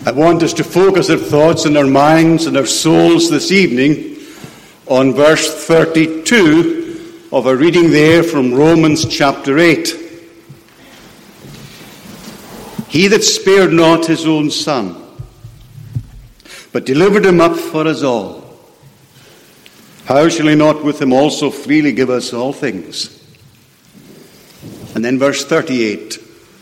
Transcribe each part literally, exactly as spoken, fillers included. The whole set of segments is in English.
I want us to focus our thoughts and our minds and our souls this evening on verse thirty-two of a reading there from Romans chapter eight. He that spared not his own son, but delivered him up for us all, how shall he not with him also freely give us all things? And then verse thirty-eight.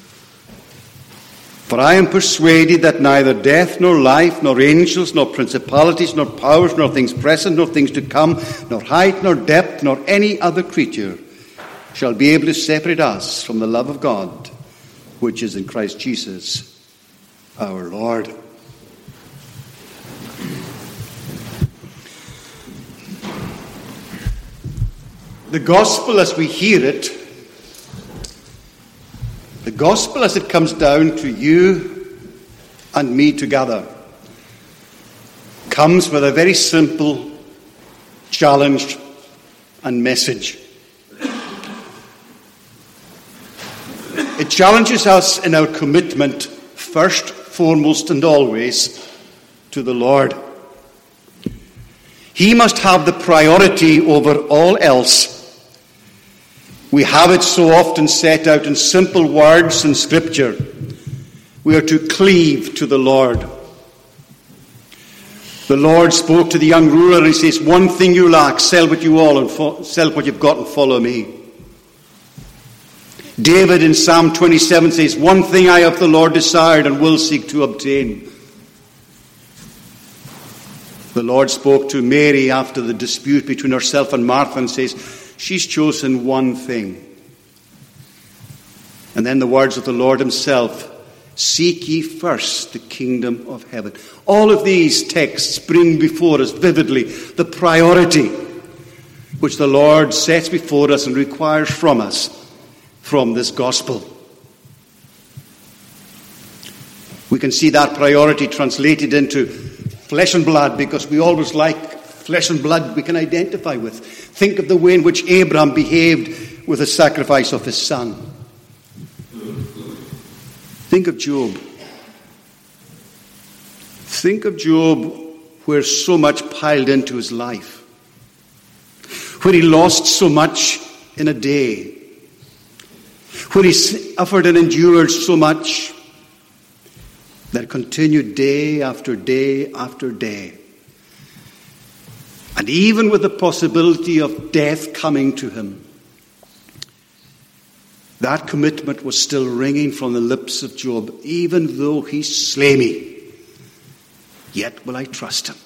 For I am persuaded that neither death, nor life, nor angels, nor principalities, nor powers, nor things present, nor things to come, nor height, nor depth, nor any other creature shall be able to separate us from the love of God, which is in Christ Jesus our Lord. The gospel as we hear it, the gospel as it comes down to you and me together, comes with a very simple challenge and message. It challenges us in our commitment, first, foremost, and always, to the Lord. He must have the priority over all else. We have it so often set out in simple words in Scripture. We are to cleave to the Lord. The Lord spoke to the young ruler and he says, one thing you lack, sell what you all and fo- sell what you've got and follow me. David in Psalm twenty-seven says, one thing I of the Lord desired and will seek to obtain. The Lord spoke to Mary after the dispute between herself and Martha and says, she's chosen one thing. And then the words of the Lord himself, seek ye first the kingdom of heaven. All of these texts bring before us vividly the priority which the Lord sets before us and requires from us from this gospel. We can see that priority translated into flesh and blood because we always like flesh and blood we can identify with. Think of the way in which Abraham behaved with the sacrifice of his son. Think of Job. Think of Job where so much piled into his life. Where he lost so much in a day. Where he suffered and endured so much that continued day after day after day. And even with the possibility of death coming to him, that commitment was still ringing from the lips of Job. Even though he slay me, yet will I trust him.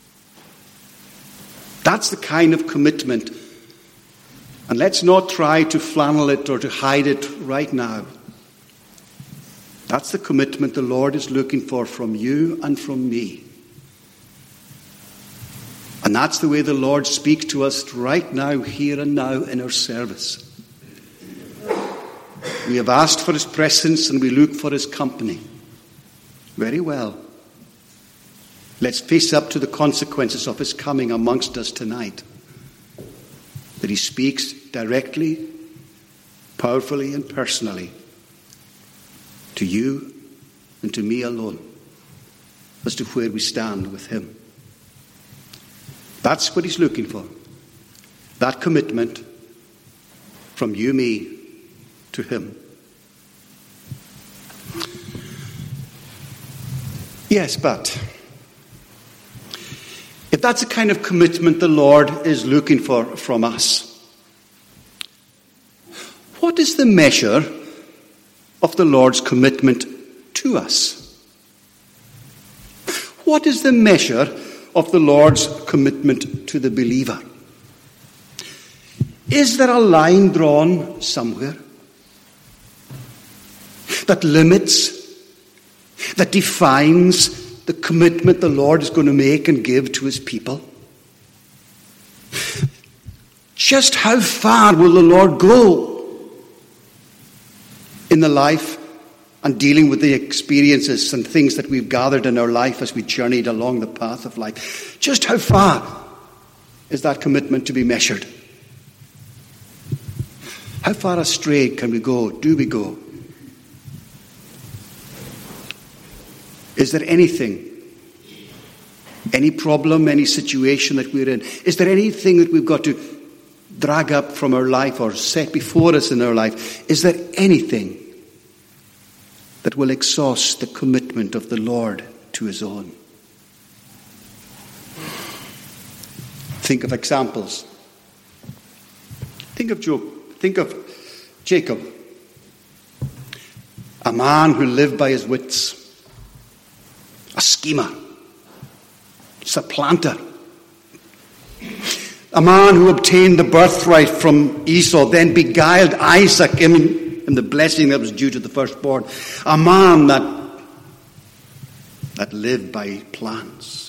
That's the kind of commitment. And let's not try to flannel it or to hide it right now. That's the commitment the Lord is looking for from you and from me. And that's the way the Lord speaks to us right now, here and now in our service. We have asked for his presence and we look for his company. Very well. Let's face up to the consequences of his coming amongst us tonight. That he speaks directly, powerfully and personally to you and to me alone as to where we stand with him. That's what he's looking for. That commitment from you, me, to him. Yes, but if that's the kind of commitment the Lord is looking for from us, what is the measure of the Lord's commitment to us? What is the measure of the Lord's commitment to the believer? Is there a line drawn somewhere that limits, that defines the commitment the Lord is going to make and give to his people? Just how far will the Lord go in the life and dealing with the experiences and things that we've gathered in our life as we journeyed along the path of life? Just how far is that commitment to be measured? How far astray can we go? Do we go? Is there anything, any problem, any situation that we're in? Is there anything that we've got to drag up from our life or set before us in our life? Is there anything that will exhaust the commitment of the Lord to his own? Think of examples. Think of Job. Think of Jacob. A man who lived by his wits. A schemer. Supplanter. A man who obtained the birthright from Esau, then beguiled Isaac in, in the blessing that was due to the firstborn. A man that, that lived by plans.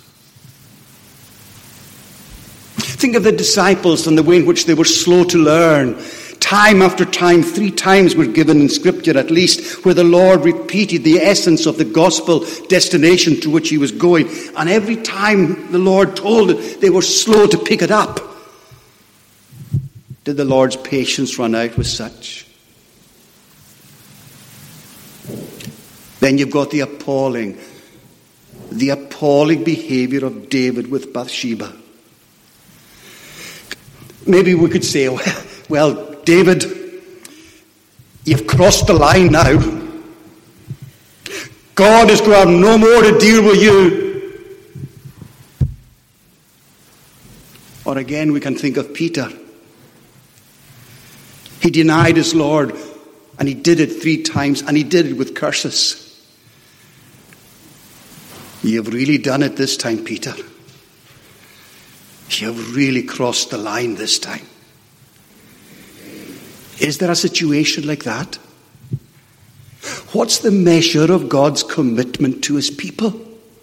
Think of the disciples and the way in which they were slow to learn. Time after time, three times we're given in Scripture at least, where the Lord repeated the essence of the gospel destination to which he was going. And every time the Lord told it, they were slow to pick it up. Did the Lord's patience run out with such? Then you've got the appalling, the appalling behavior of David with Bathsheba. Maybe we could say, well, David, you've crossed the line now. God is going to have no more to deal with you. Or again, we can think of Peter. He denied his Lord, and he did it three times, and he did it with curses. You've really done it this time, Peter. You've really crossed the line this time. Is there a situation like that? What's the measure of God's commitment to his people?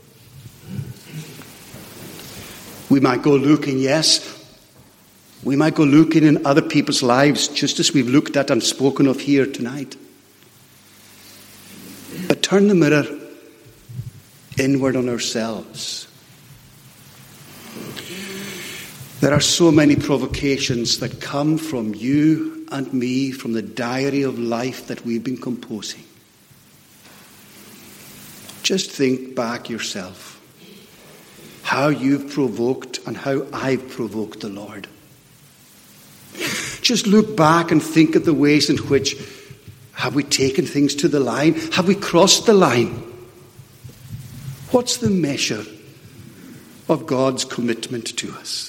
We might go looking, yes. We might go looking in other people's lives, just as we've looked at and spoken of here tonight. But turn the mirror inward on ourselves. There are so many provocations that come from you and me, from the diary of life that we've been composing. Just think back yourself, how you've provoked and how I've provoked the Lord. Just look back and think of the ways in which, have we taken things to the line? Have we crossed the line? What's the measure of God's commitment to us?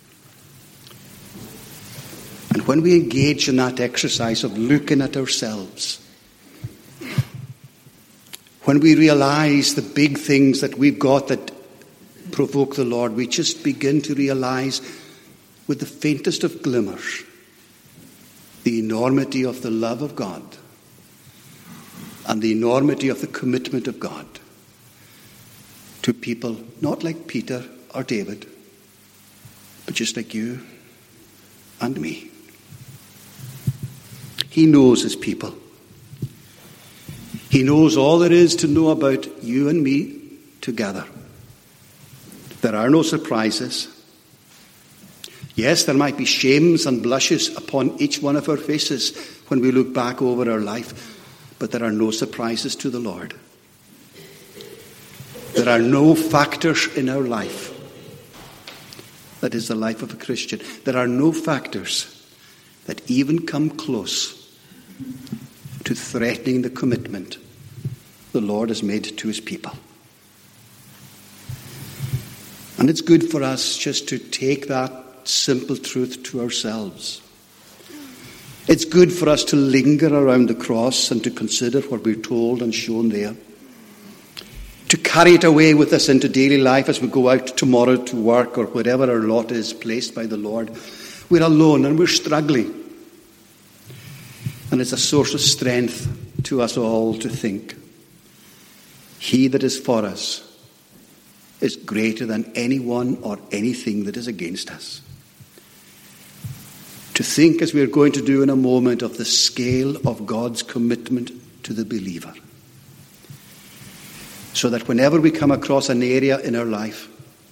And when we engage in that exercise of looking at ourselves, when we realize the big things that we've got that provoke the Lord, we just begin to realize with the faintest of glimmers the enormity of the love of God and the enormity of the commitment of God to people not like Peter or David, but just like you and me. He knows his people. He knows all there is to know about you and me together. There are no surprises. Yes, there might be shames and blushes upon each one of our faces when we look back over our life, but there are no surprises to the Lord. There are no factors in our life, that is the life of a Christian. There are no factors that even come close to threatening the commitment the Lord has made to his people. And it's good for us just to take that simple truth to ourselves. It's good for us to linger around the cross and to consider what we're told and shown there. To carry it away with us into daily life as we go out tomorrow to work or whatever our lot is placed by the Lord. We're alone and we're struggling. And it's a source of strength to us all to think, he that is for us is greater than anyone or anything that is against us. To think, as we are going to do in a moment, of the scale of God's commitment to the believer. So that whenever we come across an area in our life,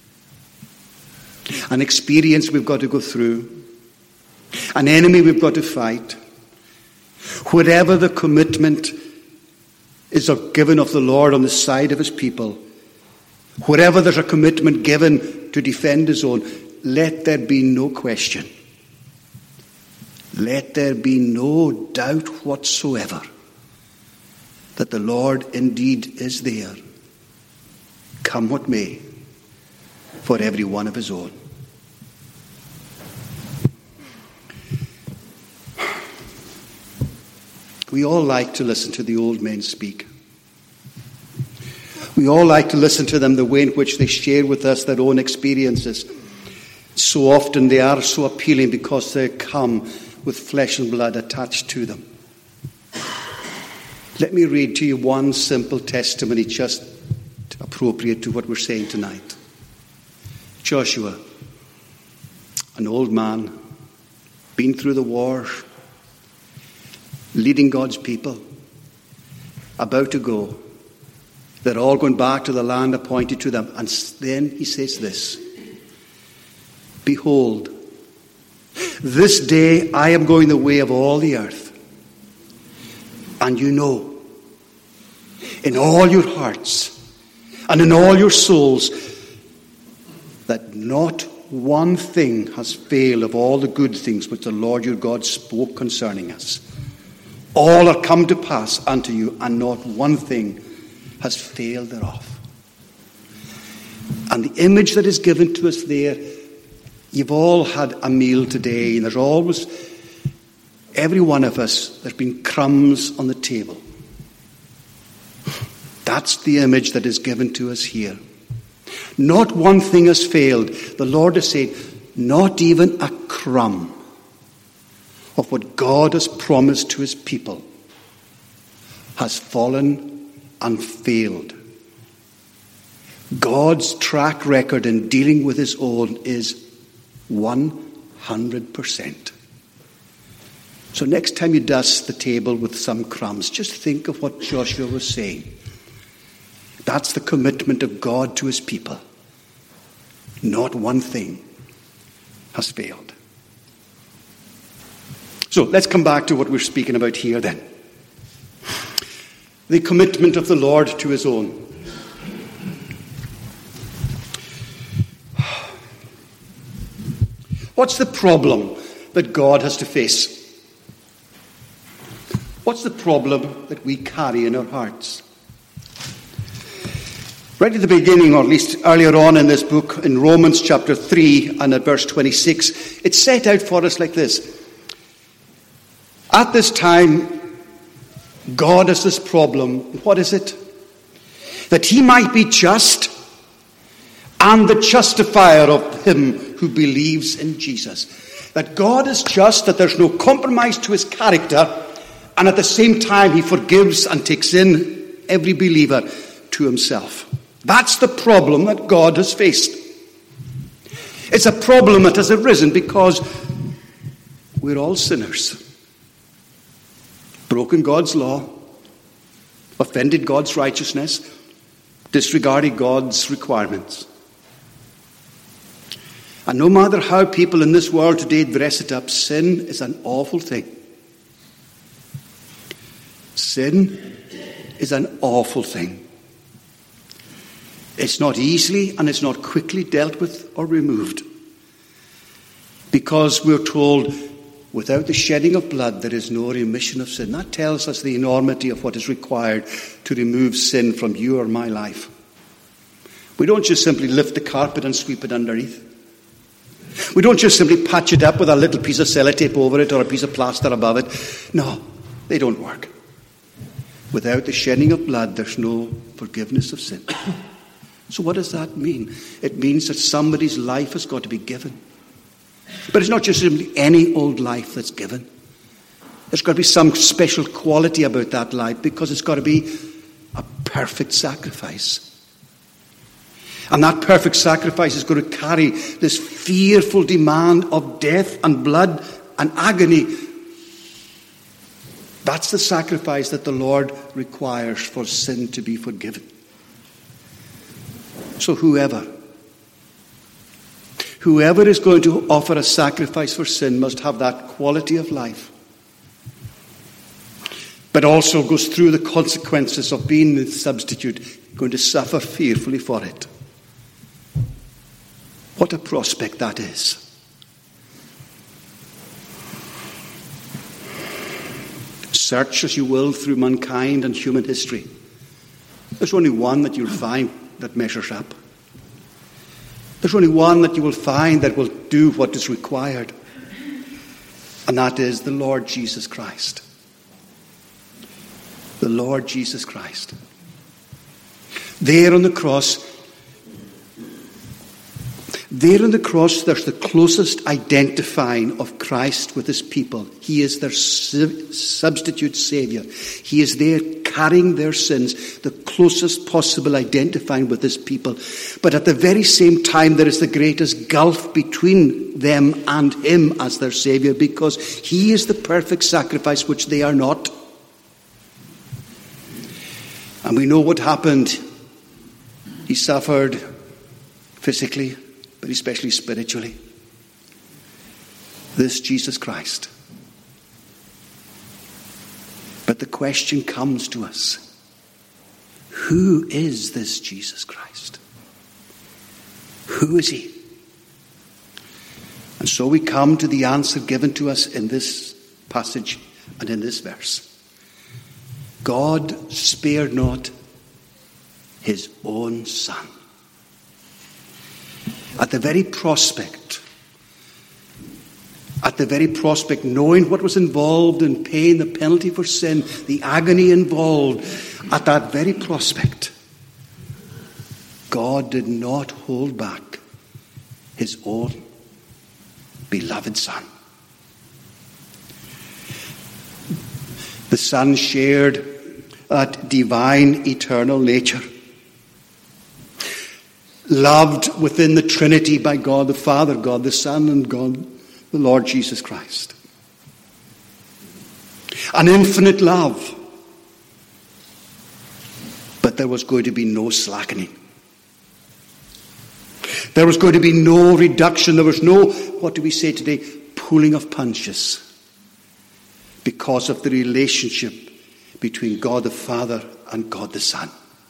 an experience we've got to go through, an enemy we've got to fight, whatever the commitment is given of the Lord on the side of his people, wherever there's a commitment given to defend his own, let there be no question. Let there be no doubt whatsoever that the Lord indeed is there, come what may, for every one of his own. We all like to listen to the old men speak. We all like to listen to them the way in which they share with us their own experiences. So often they are so appealing because they come with flesh and blood attached to them. Let me read to you one simple testimony just appropriate to what we're saying tonight. Joshua, an old man, been through the war, leading God's people, about to go. They're all going back to the land appointed to them. And then he says this, behold, this day I am going the way of all the earth. And you know, in all your hearts and in all your souls, that not one thing has failed of all the good things which the Lord your God spoke concerning us. All are come to pass unto you, and not one thing has failed thereof. And the image that is given to us there, you've all had a meal today, and there's always, every one of us, there's been crumbs on the table. That's the image that is given to us here. Not one thing has failed. The Lord has said, not even a crumb of what God has promised to his people has fallen and failed. God's track record in dealing with his own is one hundred percent. So next time you dust the table with some crumbs, just think of what Joshua was saying. That's the commitment of God to his people. Not one thing has failed. So let's come back to what we're speaking about here then. The commitment of the Lord to his own. What's the problem that God has to face? What's the problem that we carry in our hearts? Right at the beginning, or at least earlier on in this book, in Romans chapter three and at verse twenty-six, it's set out for us like this. At this time, God has this problem. What is it? That he might be just and the justifier of him who believes in Jesus. That God is just, that there's no compromise to his character, and at the same time he forgives and takes in every believer to himself. That's the problem that God has faced. It's a problem that has arisen because we're all sinners. Broken God's law, offended God's righteousness, disregarded God's requirements. And no matter how people in this world today dress it up, sin is an awful thing. Sin is an awful thing. It's not easily and it's not quickly dealt with or removed. Because we're told, without the shedding of blood, there is no remission of sin. That tells us the enormity of what is required to remove sin from you or my life. We don't just simply lift the carpet and sweep it underneath. We don't just simply patch it up with a little piece of sellotape over it or a piece of plaster above it. No, they don't work. Without the shedding of blood, there's no forgiveness of sin. So what does that mean? It means that somebody's life has got to be given. But it's not just simply any old life that's given. There's got to be some special quality about that life because it's got to be a perfect sacrifice. And that perfect sacrifice is going to carry this fearful demand of death and blood and agony. That's the sacrifice that the Lord requires for sin to be forgiven. So whoever, whoever is going to offer a sacrifice for sin must have that quality of life. but also goes through the consequences of being the substitute, going to suffer fearfully for it. What a prospect that is. Search as you will through mankind and human history, there's only one that you'll find that measures up. There's only one that you will find that will do what is required, and that is the Lord Jesus Christ. The Lord Jesus Christ. There on the cross, there on the cross, there's the closest identifying of Christ with his people. He is their substitute Saviour. He is there carrying their sins, the closest possible identifying with his people. But at the very same time, there is the greatest gulf between them and him as their Saviour, because he is the perfect sacrifice, which they are not. And we know what happened. He suffered physically, but especially spiritually. This Jesus Christ. But the question comes to us, who is this Jesus Christ? Who is he? And so we come to the answer given to us in this passage and in this verse. God spared not his own Son. At the very prospect, at the very prospect, knowing what was involved in paying the penalty for sin, the agony involved, at that very prospect, God did not hold back his own beloved Son. The Son shared that divine, eternal nature. Loved within the Trinity by God the Father, God the Son, and God the Lord Jesus Christ. An infinite love. But there was going to be no slackening. There was going to be no reduction. There was no, what do we say today, pulling of punches. Because of the relationship between God the Father and God the Son.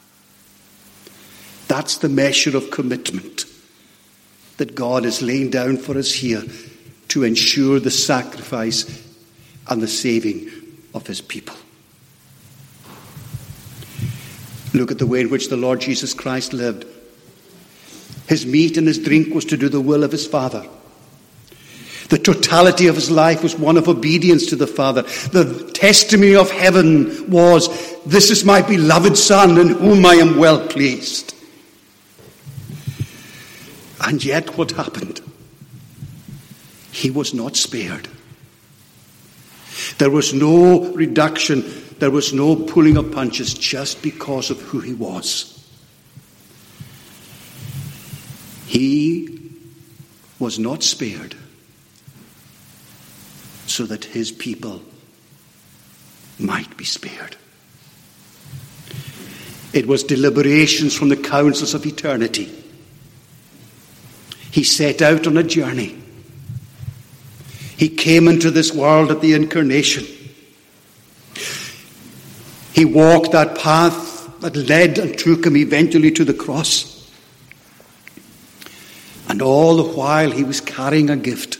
That's the measure of commitment that God is laying down for us here to ensure the sacrifice and the saving of his people. Look at the way in which the Lord Jesus Christ lived. His meat and his drink was to do the will of his Father. The totality of his life was one of obedience to the Father. The testimony of heaven was, this is my beloved Son in whom I am well pleased. And yet what happened? He was not spared. There was no reduction. There was no pulling of punches just because of who he was. He was not spared so that his people might be spared. It was deliberations from the councils of eternity. He set out on a journey. He came into this world at the incarnation. He walked that path that led and took him eventually to the cross. And all the while he was carrying a gift.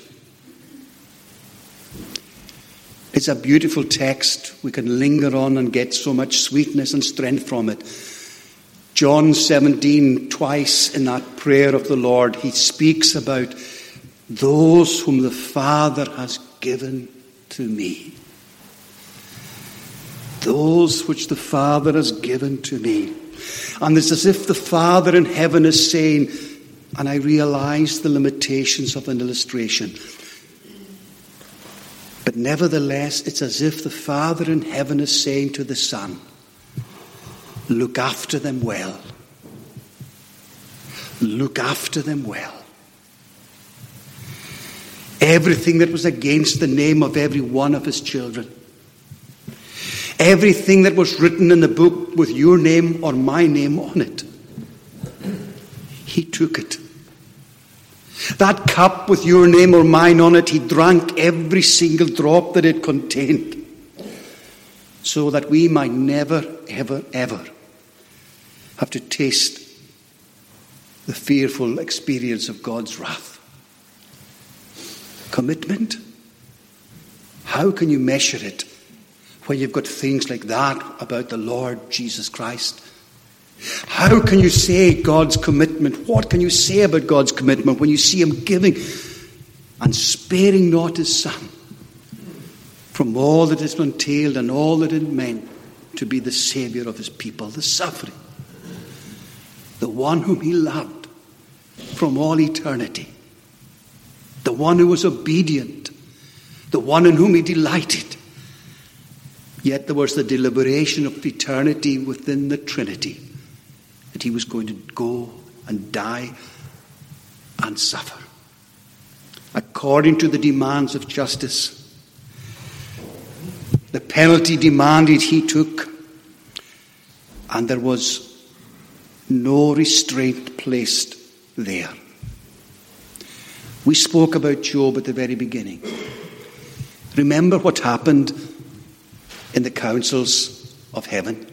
It's a beautiful text. We can linger on and get so much sweetness and strength from it. John seventeen, twice in that prayer of the Lord, he speaks about those whom the Father has given to me. Those which the Father has given to me. And it's as if the Father in heaven is saying, and I realize the limitations of an illustration, but nevertheless, it's as if the Father in heaven is saying to the Son, look after them well. Look after them well. Everything that was against the name of every one of his children. Everything that was written in the book with your name or my name on it. He took it. That cup with your name or mine on it, he drank every single drop that it contained. so that we might never, ever, ever have to taste the fearful experience of God's wrath. Commitment? How can you measure it when you've got things like that about the Lord Jesus Christ? How can you say God's commitment? What can you say about God's commitment when you see him giving and sparing not his Son from all that is entailed and all that it meant to be the Saviour of his people, the suffering, the one whom he loved from all eternity, the one who was obedient, the one in whom he delighted. Yet there was the deliberation of eternity within the Trinity, that he was going to go and die and suffer according to the demands of justice. The penalty demanded he took, and there was no restraint placed there. We spoke about Job at the very beginning. Remember what happened in the councils of heaven?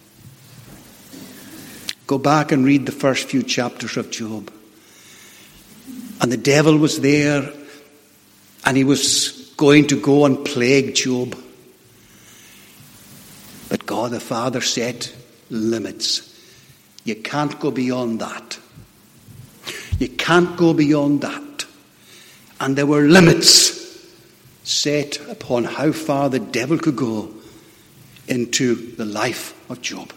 Go back and read the first few chapters of Job. And the devil was there, and he was going to go and plague Job. But God the Father set limits. You can't go beyond that. You can't go beyond that. And there were limits set upon how far the devil could go into the life of Job.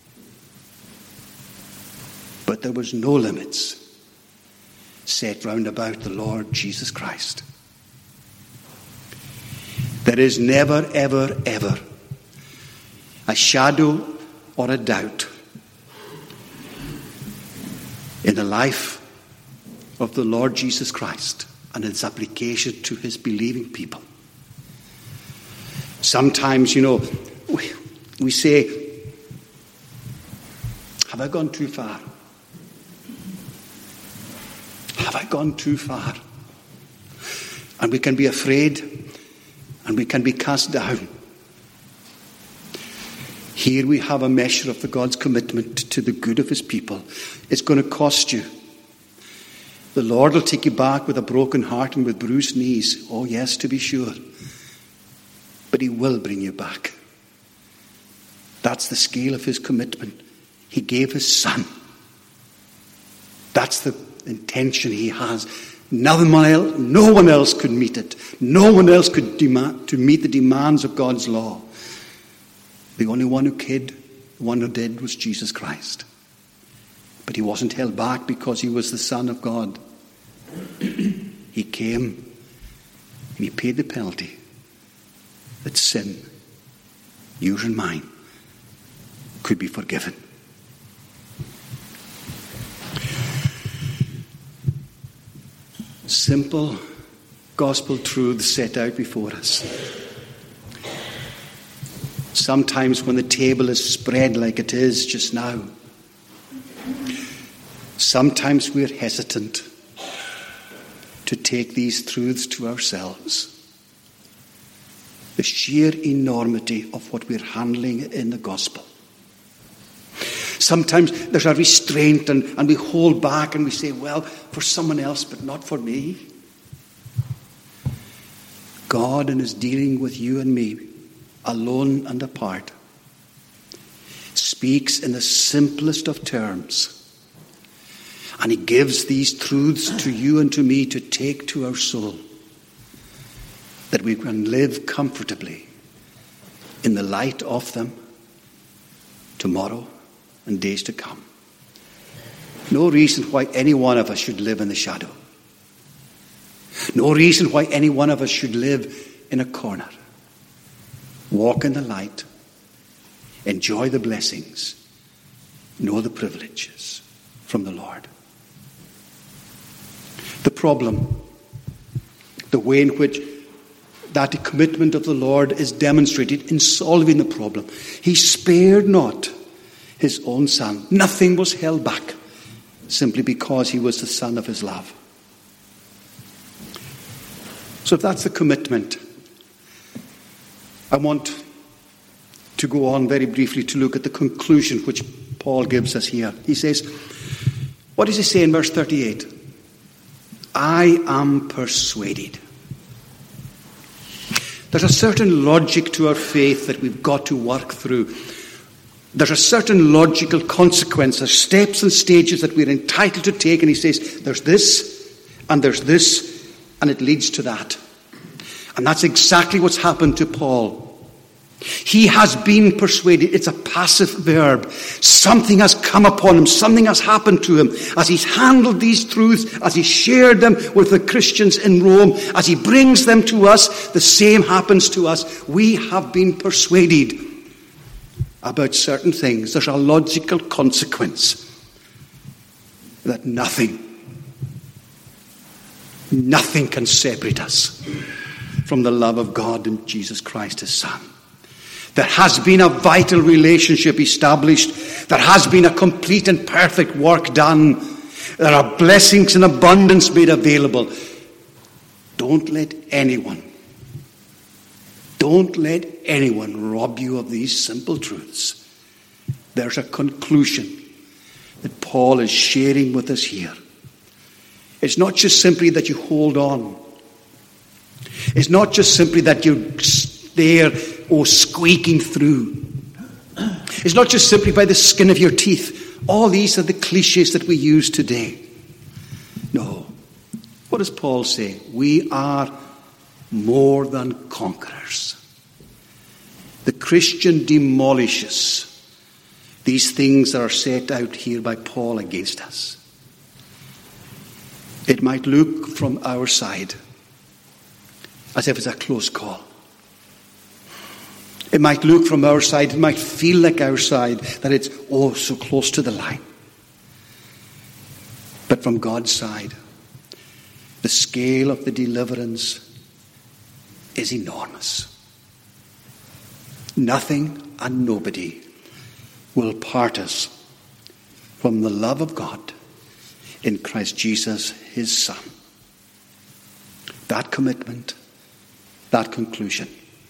But there was no limits set round about the Lord Jesus Christ. There is never, ever, ever a shadow or a doubt in the life of the Lord Jesus Christ and its application to his believing people. Sometimes, you know, we, we say, have I gone too far? Have I gone too far? And we can be afraid, and we can be cast down. Here we have a measure of the God's commitment to the good of his people. It's going to cost you. The Lord will take you back with a broken heart and with bruised knees. Oh yes, to be sure. But he will bring you back. That's the scale of his commitment. He gave his Son. That's the intention he has. No one else, no one else could meet it. No one else could demand to meet the demands of God's law. The only one who could, the one who did, was Jesus Christ. But he wasn't held back because he was the Son of God. He came and he paid the penalty that sin, yours and mine, could be forgiven. Simple gospel truths set out before us. Sometimes when the table is spread like it is just now, sometimes we're hesitant to take these truths to ourselves. The sheer enormity of what we're handling in the gospel. Sometimes there's a restraint and, and we hold back and we say, well, for someone else, but not for me. God, in his dealing with you and me, alone and apart, speaks in the simplest of terms. And he gives these truths to you and to me to take to our soul, that we can live comfortably in the light of them tomorrow and days to come. No reason why any one of us should live in the shadow. No reason why any one of us should live in a corner. Walk in the light. Enjoy the blessings. Know the privileges from the Lord. The problem, the way in which that commitment of the Lord is demonstrated in solving the problem. He spared not his own Son. Nothing was held back simply because he was the Son of his love. So if that's the commitment, I want to go on very briefly to look at the conclusion which Paul gives us here. He says, what does he say in verse thirty-eight? I am persuaded. There's a certain logic to our faith that we've got to work through. There's a certain logical consequence, there's steps and stages that we're entitled to take, and he says, there's this, and there's this, and it leads to that. And that's exactly what's happened to Paul. He has been persuaded. It's a passive verb. Something has come upon him. Something has happened to him. As he's handled these truths, as he shared them with the Christians in Rome, as he brings them to us, the same happens to us. We have been persuaded about certain things. There's a logical consequence that nothing, nothing can separate us from the love of God in Jesus Christ, his Son. There has been a vital relationship established. There has been a complete and perfect work done. There are blessings in abundance made available. Don't let anyone, don't let anyone rob you of these simple truths. There's a conclusion that Paul is sharing with us here. It's not just simply that you hold on. It's not just simply that you're there, oh, squeaking through. It's not just simply by the skin of your teeth. All these are the cliches that we use today. No. What does Paul say? We are more than conquerors. The Christian demolishes these things that are set out here by Paul against us. It might look from our side as if it's a close call. It might look from our side, it might feel like our side, that it's, oh, so close to the line. But from God's side, the scale of the deliverance is enormous. Nothing and nobody will part us from the love of God in Christ Jesus, his Son. That commitment, that conclusion.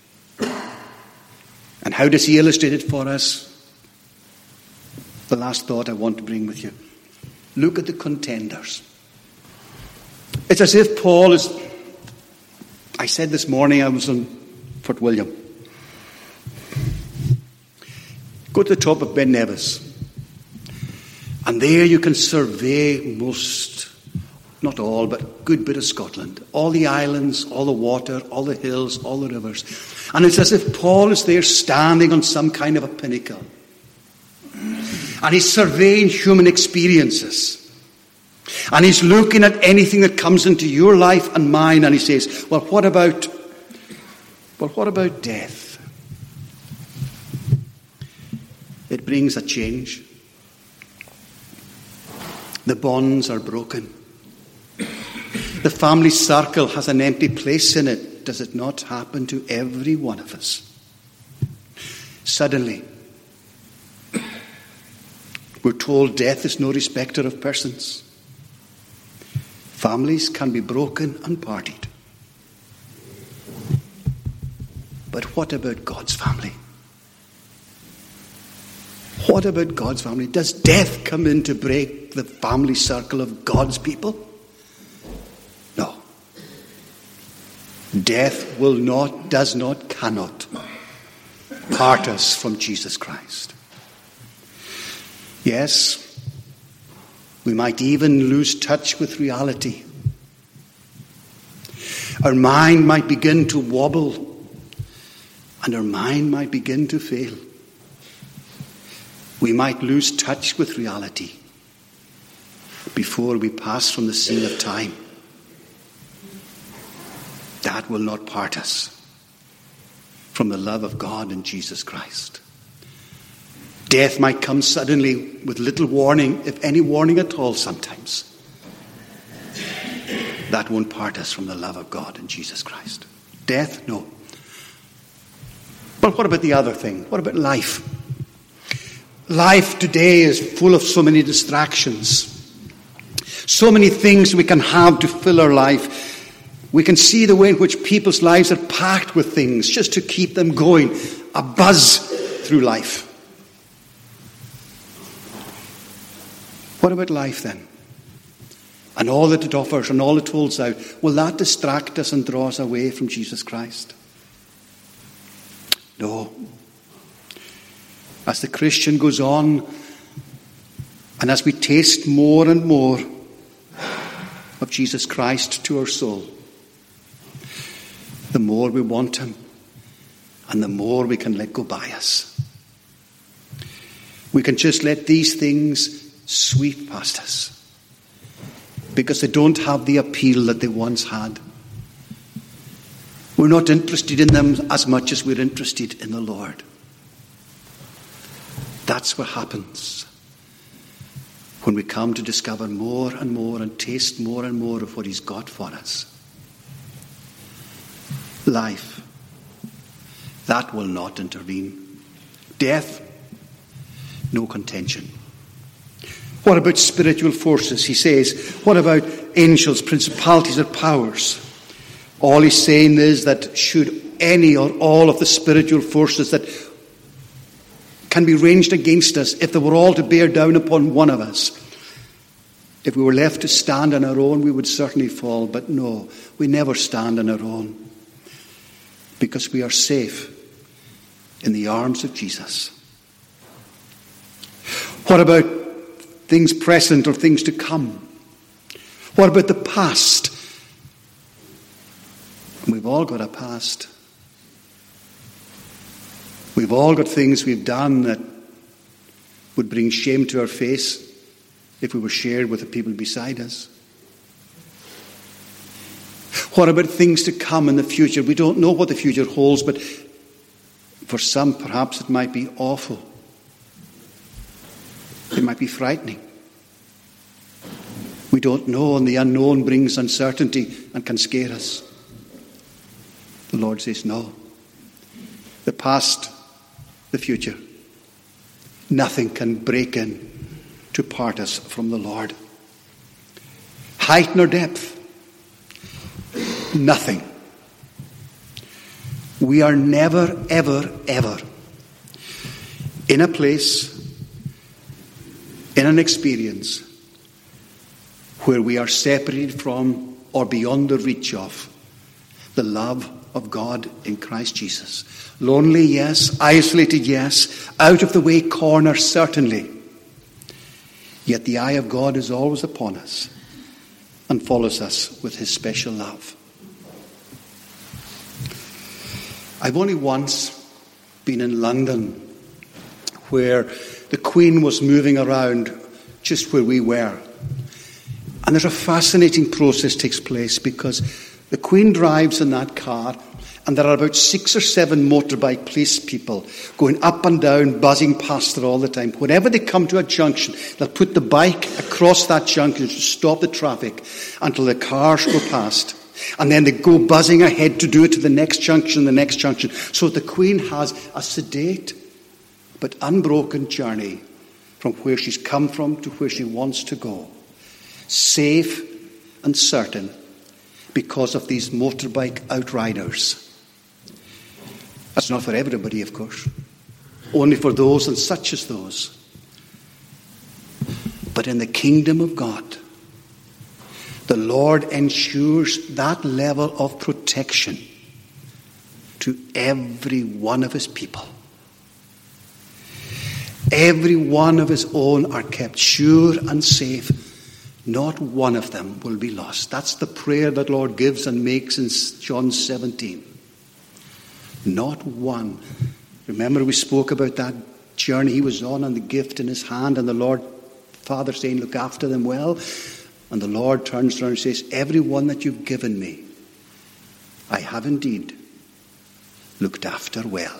And how does he illustrate it for us? The last thought I want to bring with you. Look at the contenders. It's as if Paul is... I said this morning I was on Fort William. Go to the top of Ben Nevis. And there you can survey most, not all, but a good bit of Scotland. All the islands, all the water, all the hills, all the rivers. And it's as if Paul is there standing on some kind of a pinnacle. And he's surveying human experiences. And he's looking at anything that comes into your life and mine, and he says, well, what about, well, what about death? It brings a change. The bonds are broken. The family circle has an empty place in it. Does it not happen to every one of us? Suddenly, we're told death is no respecter of persons. Families can be broken and parted. But what about God's family? What about God's family? Does death come in to break the family circle of God's people? No. Death will not, does not, cannot part us from Jesus Christ. Yes, we might even lose touch with reality. Our mind might begin to wobble, and our mind might begin to fail. We might lose touch with reality before we pass from the scene of time. That will not part us from the love of God in Jesus Christ. Death might come suddenly with little warning, if any warning at all sometimes. That won't part us from the love of God in Jesus Christ. Death, no. But what about the other thing? What about life? Life today is full of so many distractions. So many things we can have to fill our life. We can see the way in which people's lives are packed with things just to keep them going. A buzz through life. What about life then? And all that it offers and all it holds out, will that distract us and draw us away from Jesus Christ? No. As the Christian goes on, and as we taste more and more of Jesus Christ to our soul, the more we want him, and the more we can let go by us. We can just let these things sweep past us, because they don't have the appeal that they once had. We're not interested in them as much as we're interested in the Lord. That's what happens when we come to discover more and more and taste more and more of what he's got for us. Life, that will not intervene. Death, no contention. What about spiritual forces? He says, what about angels, principalities, or powers? All he's saying is that should any or all of the spiritual forces that can be ranged against us, if they were all to bear down upon one of us, if we were left to stand on our own, we would certainly fall. But no, we never stand on our own, because we are safe in the arms of Jesus. What about things present or things to come? What about the past? We've all got a past. We've all got things we've done that would bring shame to our face if we were shared with the people beside us. What about things to come in the future? We don't know what the future holds, but for some, perhaps it might be awful. It might be frightening. We don't know, and the unknown brings uncertainty and can scare us. The Lord says, no. The past, the future, nothing can break in to part us from the Lord. Height nor depth, nothing. We are never, ever, ever in a place, in an experience where we are separated from or beyond the reach of the love of God in Christ Jesus. Lonely, yes. Isolated, yes. Out of the way corner, certainly. Yet the eye of God is always upon us and follows us with his special love. I've only once been in London where the Queen was moving around just where we were. And there's a fascinating process takes place, because the Queen drives in that car, and there are about six or seven motorbike police people going up and down, buzzing past her all the time. Whenever they come to a junction, they'll put the bike across that junction to stop the traffic until the cars go past. And then they go buzzing ahead to do it to the next junction, the next junction. So the Queen has a sedate but unbroken journey from where she's come from to where she wants to go. Safe and certain because of these motorbike outriders. That's not for everybody, of course. Only for those and such as those. But in the kingdom of God, the Lord ensures that level of protection to every one of his people. Every one of his own are kept sure and safe. Not one of them will be lost. That's the prayer that Lord gives and makes in John seventeen. Not one. Remember we spoke about that journey he was on and the gift in his hand, and the Lord Father saying, look after them well. And the Lord turns around and says, every one that you've given me, I have indeed looked after well.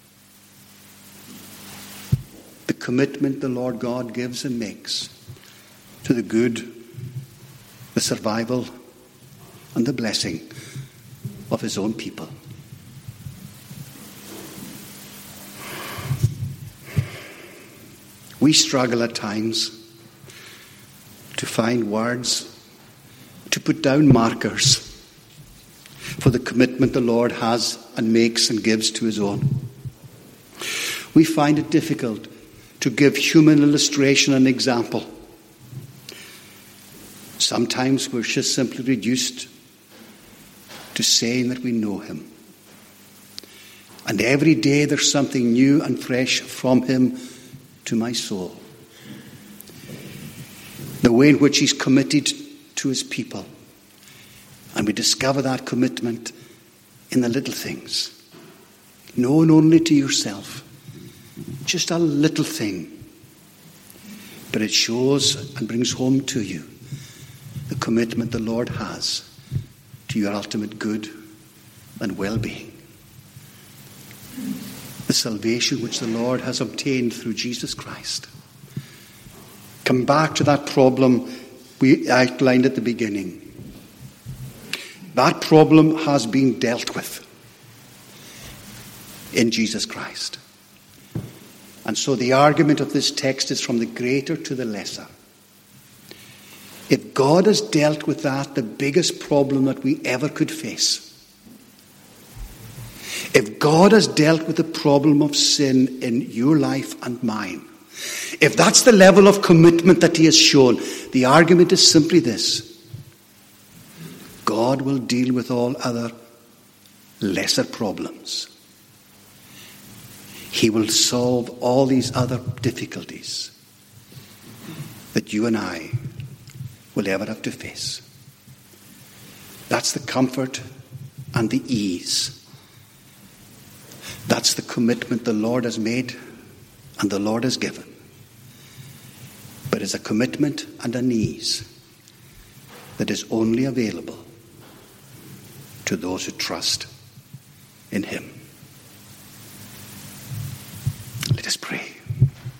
The commitment the Lord God gives and makes to the good, the survival, and the blessing of his own people. We struggle at times to find words, to put down markers for the commitment the Lord has and makes and gives to his own. we find it difficult to give human illustration and example. Sometimes we're just simply reduced to saying that we know him. And every day there's something new and fresh from him to my soul. The way in which he's committed to his people. And we discover that commitment in the little things. Known only to yourself. Just a little thing. But it shows and brings home to you the commitment the Lord has to your ultimate good and well-being. The salvation which the Lord has obtained through Jesus Christ. Come back to that problem we outlined at the beginning. That problem has been dealt with in Jesus Christ. And so the argument of this text is from the greater to the lesser. If God has dealt with that, the biggest problem that we ever could face, if God has dealt with the problem of sin in your life and mine, if that's the level of commitment that he has shown, the argument is simply this: God will deal with all other lesser problems. He will solve all these other difficulties that you and I will ever have to face. That's the comfort and the ease. That's the commitment the Lord has made and the Lord has given. But it's a commitment and an ease that is only available to those who trust in him. Let us pray.